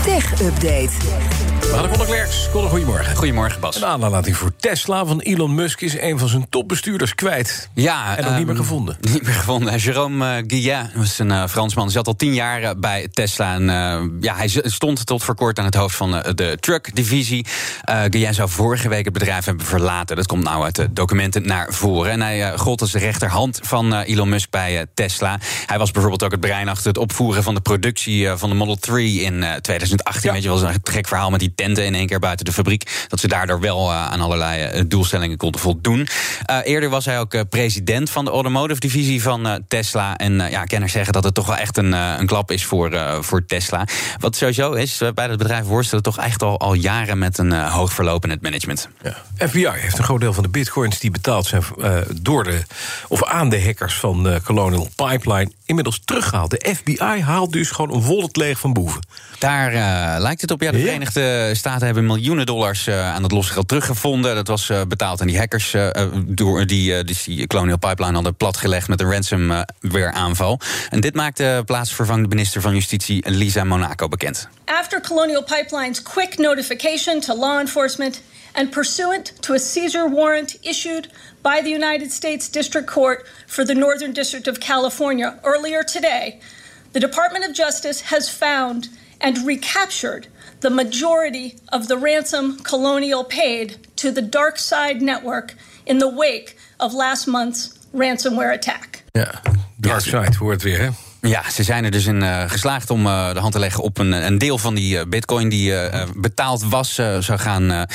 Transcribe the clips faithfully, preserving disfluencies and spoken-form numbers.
Tech-update. Conor Klerks. Conor, goedemorgen. Goedemorgen, Bas. Een aanlating voor Tesla van Elon Musk is een van zijn topbestuurders kwijt. Ja, en ook um, niet meer gevonden. Niet meer gevonden. Jérôme uh, Guillet was een uh, Fransman. Hij zat al tien jaar uh, bij Tesla. En, uh, ja, hij stond tot voor kort aan het hoofd van uh, de truck-divisie. Uh, Guillet zou vorige week het bedrijf hebben verlaten. Dat komt nou uit de documenten naar voren. En hij uh, gold als de rechterhand van uh, Elon Musk bij uh, Tesla. Hij was bijvoorbeeld ook het brein achter het opvoeren van de productie uh, van de Model drie in uh, twintig achttien. Ja. Weet je wel, een gek verhaal met die tenten in één keer buiten de fabriek. Dat ze daardoor wel uh, aan allerlei uh, doelstellingen konden voldoen. Uh, eerder was hij ook uh, president van de automotive divisie van uh, Tesla. En uh, ja, kenners zeggen dat het toch wel echt een, uh, een klap is voor, uh, voor Tesla. Wat sowieso is, uh, bij het bedrijf worstelen toch echt al, al jaren met een uh, hoog verlopend management. Ja. F B I heeft een groot deel van de bitcoins die betaald zijn uh, door de, of aan de hackers van uh, Colonial Pipeline inmiddels teruggehaald. De F B I haalt dus gewoon een wallet leeg van boeven. Daar uh, lijkt het op. Ja, de Verenigde Staten hebben miljoenen dollars uh, aan het losse geld teruggevonden. Dat was uh, betaald aan die hackers uh, door die, uh, dus die Colonial Pipeline hadden platgelegd met een ransomware aanval. En dit maakte plaatsvervangende minister van Justitie Lisa Monaco bekend. After Colonial Pipeline's quick notification to law enforcement and pursuant to a seizure warrant issued by the United States District Court for the Northern District of California earlier today, the Department of Justice has found and recaptured the majority of the ransom Colonial paid to the Dark Side Network in the wake of last month's ransomware attack. Ja, Dark Side hoort weer, hè? Ja, ze zijn er dus in uh, geslaagd om uh, de hand te leggen op een, een deel van die uh, bitcoin die uh, betaald was, uh, zou gaan. Uh,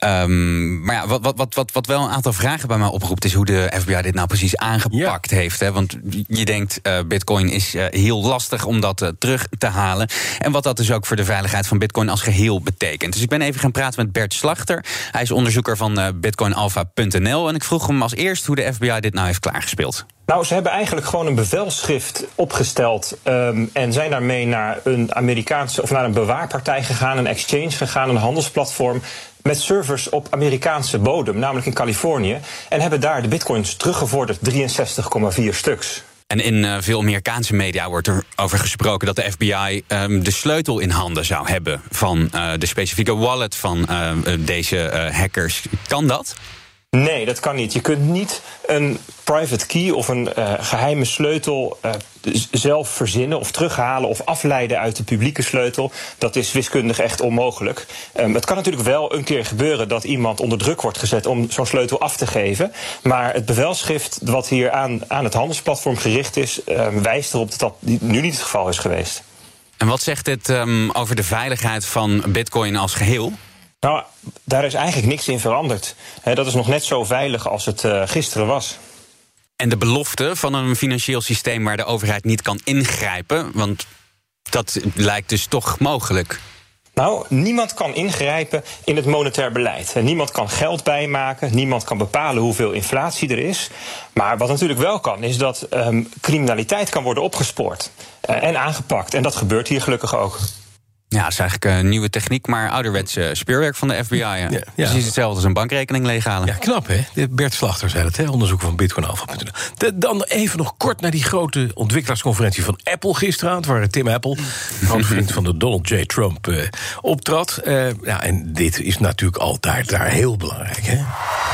um, maar ja, wat, wat, wat, wat, wat wel een aantal vragen bij mij oproept, is hoe de F B I dit nou precies aangepakt ja. heeft. Hè? Want je denkt, uh, bitcoin is uh, heel lastig om dat uh, terug te halen. En wat dat dus ook voor de veiligheid van bitcoin als geheel betekent. Dus ik ben even gaan praten met Bert Slachter. Hij is onderzoeker van uh, bitcoin alpha punt n l. En ik vroeg hem als eerst hoe de F B I dit nou heeft klaargespeeld. Nou, ze hebben eigenlijk gewoon een bevelschrift opgesteld um, en zijn daarmee naar een Amerikaanse of naar een bewaarpartij gegaan, een exchange gegaan, een handelsplatform met servers op Amerikaanse bodem, namelijk in Californië, en hebben daar de bitcoins teruggevorderd, drieënzestig komma vier stuks. En in uh, veel Amerikaanse media wordt er over gesproken dat de F B I um, de sleutel in handen zou hebben van uh, de specifieke wallet van uh, deze uh, hackers. Kan dat? Nee, dat kan niet. Je kunt niet een private key of een uh, geheime sleutel uh, zelf verzinnen of terughalen of afleiden uit de publieke sleutel. Dat is wiskundig echt onmogelijk. Um, het kan natuurlijk wel een keer gebeuren dat iemand onder druk wordt gezet om zo'n sleutel af te geven. Maar het bevelschrift wat hier aan, aan het handelsplatform gericht is, uh, wijst erop dat dat nu niet het geval is geweest. En wat zegt dit um, over de veiligheid van bitcoin als geheel? Nou, daar is eigenlijk niks in veranderd. He, dat is nog net zo veilig als het uh, gisteren was. En de belofte van een financieel systeem waar de overheid niet kan ingrijpen, want dat lijkt dus toch mogelijk. Nou, niemand kan ingrijpen in het monetair beleid. Niemand kan geld bijmaken, niemand kan bepalen hoeveel inflatie er is. Maar wat natuurlijk wel kan, is dat um, criminaliteit kan worden opgespoord uh, en aangepakt. En dat gebeurt hier gelukkig ook. Ja, dat is eigenlijk een nieuwe techniek, maar ouderwetse speurwerk van de F B I. Ja. Ja, ja. Precies hetzelfde als een bankrekening leeghalen. Ja, knap hè? Bert Slachter zei het, hè? Onderzoek van bitcoin alpha punt n l. Dan even nog kort naar die grote ontwikkelaarsconferentie van Apple gisteravond, waar Tim Apple, grootvriend van de Donald J. Trump, uh, optrad. Uh, ja, en dit is natuurlijk altijd daar heel belangrijk, hè?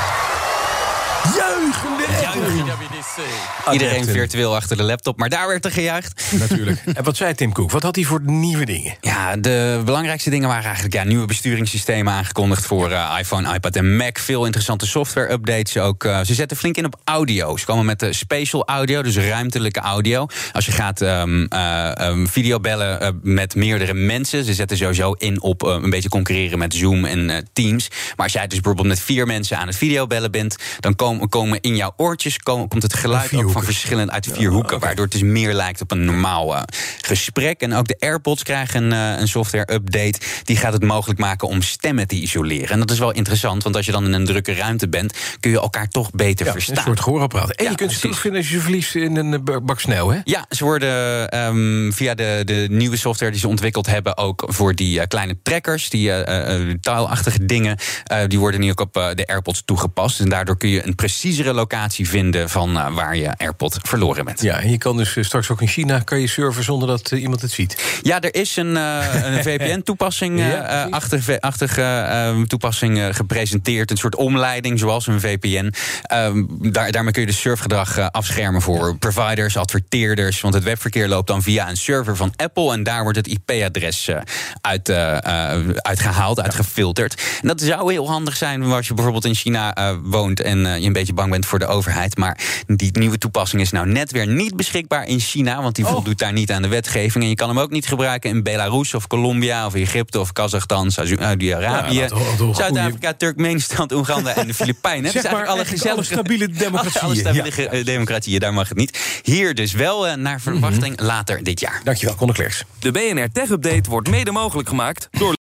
Juichende Apple! Iedereen virtueel achter de laptop, maar daar werd er gejuicht. Natuurlijk. En wat zei Tim Cook? Wat had hij voor nieuwe dingen? Ja, de belangrijkste dingen waren eigenlijk ja, nieuwe besturingssystemen aangekondigd voor uh, iPhone, iPad en Mac. Veel interessante software-updates ook. Uh, ze zetten flink in op audio. Ze komen met de spatial audio, dus ruimtelijke audio. Als je gaat um, uh, um, videobellen uh, met meerdere mensen. Ze zetten sowieso in op uh, een beetje concurreren met Zoom en uh, Teams. Maar als jij dus bijvoorbeeld met vier mensen aan het videobellen bent, dan komen, komen in jouw oortjes komen, komt het geluid ook van verschillend uit de vier hoeken, ja, okay. Waardoor het dus meer lijkt op een normaal uh, gesprek. En ook de AirPods krijgen een, uh, een software-update. Die gaat het mogelijk maken om stemmen te isoleren. En dat is wel interessant, want als je dan in een drukke ruimte bent, kun je elkaar toch beter ja, verstaan. Een soort gehoorapparaat. En ja, je kunt ze terugvinden als je ze verliest in een bak sneeuw, hè? Ja, ze worden um, via de, de nieuwe software die ze ontwikkeld hebben, ook voor die uh, kleine trackers, die uh, uh, taalachtige dingen, uh, die worden nu ook op uh, de AirPods toegepast. En daardoor kun je een preciezere locatie vinden van uh, waar je AirPod verloren bent. Ja, en je kan dus uh, straks ook in China kan je surfen zonder dat uh, iemand het ziet. Ja, er is een, uh, een V P N-toepassing, uh, ja, achtige, achtige uh, toepassing uh, gepresenteerd. Een soort omleiding, zoals een V P N. Uh, daar, daarmee kun je de surfgedrag uh, afschermen voor providers, adverteerders. Want het webverkeer loopt dan via een server van Apple. En daar wordt het I P-adres uh, uit, uh, uh, uitgehaald, ja. uitgefilterd. En dat zou heel handig zijn als je bijvoorbeeld in China uh, woont en uh, je een beetje bang bent voor de overheid. Maar die nieuwe toepassing is nou net weer niet beschikbaar in China, want die oh. voldoet daar niet aan de wetgeving. En je kan hem ook niet gebruiken in Belarus of Colombia of Egypte of Kazachstan, Saudi-Arabië, ja, Zuid-Afrika, Turkmenistan, Oeganda en de Filipijnen. Zeg maar alle gezellige, alle stabiele democratieën. Alle stabiele ja. democratieën, daar mag het niet. Hier dus wel, uh, naar verwachting mm-hmm. later dit jaar. Dankjewel, Conor Klerks. De B N R Tech Update wordt mede mogelijk gemaakt door